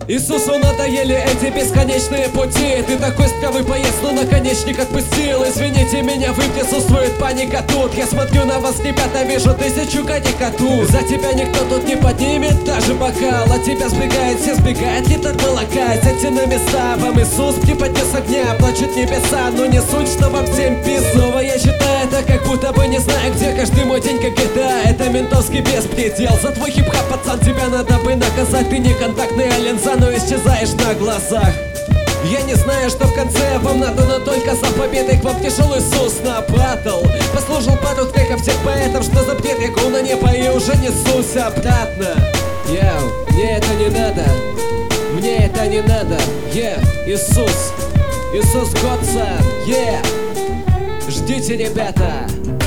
Иисусу надоели эти бесконечные пути. Ты такой здравый боец, но наконечник отпустил. Извините меня, вы присутствует паника тут. Я смотрю на вас, ребята, вижу тысячу карикатур. За тебя никто тут не поднимет даже бокал. От тебя сбегает, все сбегает литр молока. Сядьте на места, вам Иисус преподнес огня. Плачут небеса, но не суть, что вам всем пиз. Снова я считаю это, как будто бы не знаю, где каждый мой день как GTA. Это ментовский беспредел. За твой хип-хап, пацан, тебя надо бы наказать. Ты не контактная линза, но исчезаешь на глазах. Я не знаю, что в конце вам надо, но только за победой к вам пришел Иисус на батл. Послушал пару треков всех поэтов, что за бред, я гол на небо и уже несусь обратно. Йоу, мне это не надо, мне это не надо. Иисус, Иисус Godson, ждите, ребята.